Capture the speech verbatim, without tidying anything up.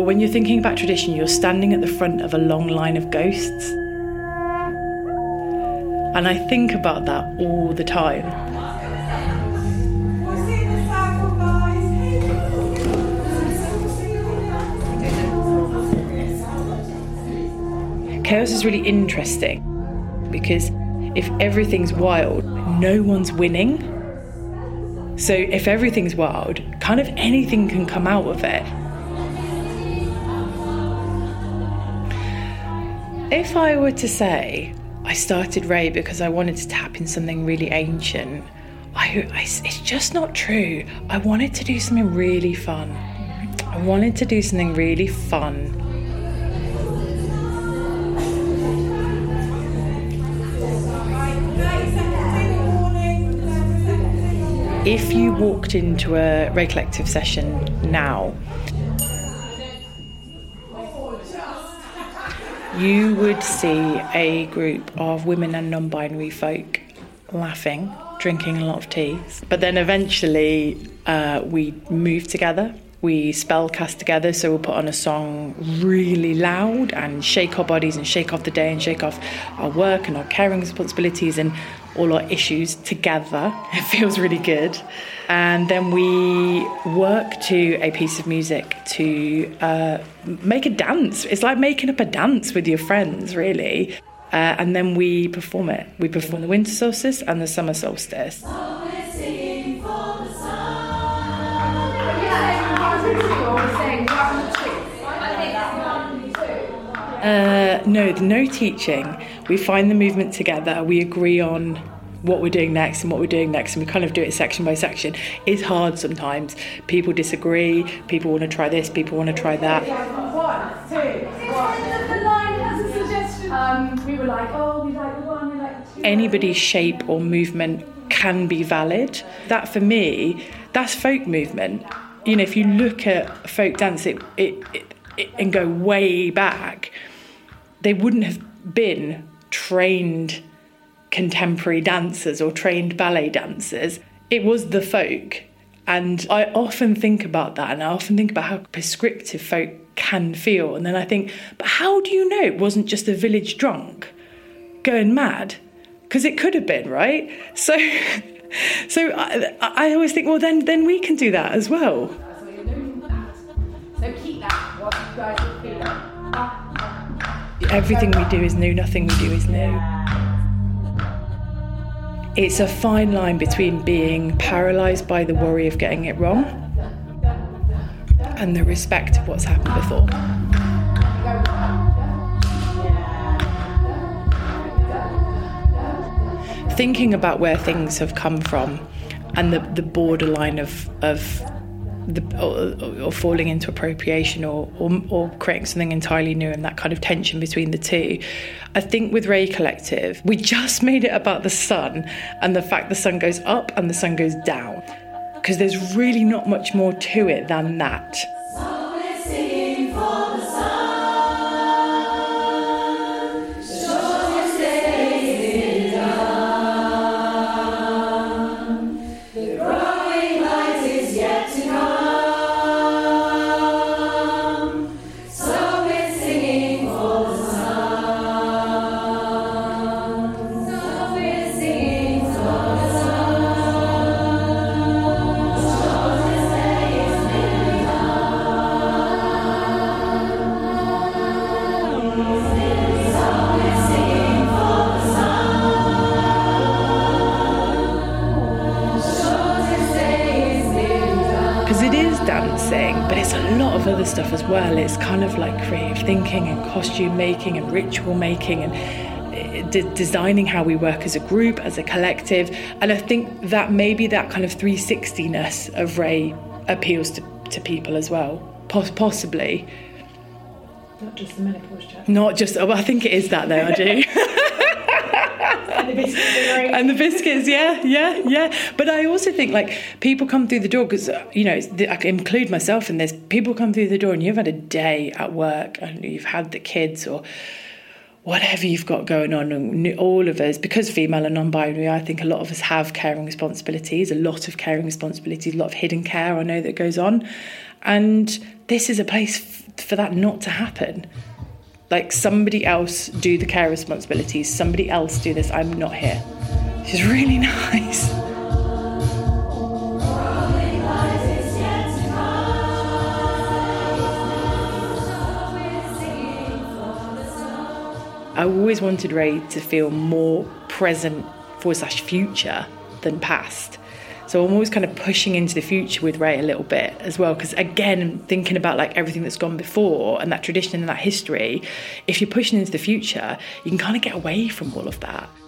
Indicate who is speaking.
Speaker 1: when you're thinking about tradition, you're standing at the front of a long line of ghosts. And I think about that all the time. Chaos is really interesting because if everything's wild, no one's winning. So if everything's wild, kind of anything can come out of it. If I were to say I started Ray because I wanted to tap in something really ancient, I, I, it's just not true. I wanted to do something really fun. I wanted to do something really fun. If you walked into a Ray Collective session now, you would see a group of women and non-binary folk laughing, drinking a lot of teas. But then eventually uh, we move together. We spellcast together, so we'll put on a song really loud and shake our bodies and shake off the day and shake off our work and our caring responsibilities and all our issues together. It feels really good. And then we work to a piece of music to uh, make a dance. It's like making up a dance with your friends, really. Uh, and then we perform it. We perform the winter solstice and the summer solstice. Uh, no, no teaching. We find the movement together. We agree on what we're doing next and what we're doing next, and we kind of do it section by section. It's hard sometimes. People disagree. People want to try this. People want to try that.
Speaker 2: One, two, one. The line has a suggestion. Um, we were like, oh, we like the one, we like the two.
Speaker 1: Anybody's shape or movement can be valid. That, for me, that's folk movement. You know, if you look at folk dance, it, it, it, it and go way back, they wouldn't have been trained contemporary dancers or trained ballet dancers. It was the folk. And I often think about that, and I often think about how prescriptive folk can feel. And then I think, but how do you know it wasn't just a village drunk going mad? Because it could have been, right? So so I, I always think, well, then then we can do that as well.
Speaker 2: So keep that, what you guys are feeling.
Speaker 1: Everything we do is new, nothing we do is new. It's a fine line between being paralysed by the worry of getting it wrong and the respect of what's happened before. Thinking about where things have come from and the, the borderline of, of the, or, or falling into appropriation or, or, or creating something entirely new, and that kind of tension between the two. I think with Ray Collective, we just made it about the sun and the fact the sun goes up and the sun goes down, because there's really not much more to it than that. But it's a lot of other stuff as well. It's kind of like creative thinking and costume making and ritual making and de- designing how we work as a group, as a collective. And I think that maybe that kind of three sixty-ness of Ray appeals to, to people as well, Poss- possibly.
Speaker 2: Not just the menopause chat.
Speaker 1: Not just, oh, I think it is that though, I do.
Speaker 2: And the biscuits are great.
Speaker 1: And the biscuits, yeah, yeah, yeah. But I also think, like, people come through the door because, you know, I can include myself in this. People come through the door and you've had a day at work and you've had the kids or whatever you've got going on. And all of us, because female and non-binary, I think a lot of us have caring responsibilities, a lot of caring responsibilities, a lot of hidden care I know that goes on. And this is a place f- for that not to happen. Like, somebody else do the care responsibilities, somebody else do this, I'm not here. Which is really nice. I always wanted Ray to feel more present forward slash future than past. So I'm always kind of pushing into the future with Ray a little bit as well, because again, thinking about like everything that's gone before and that tradition and that history, if you're pushing into the future, you can kind of get away from all of that.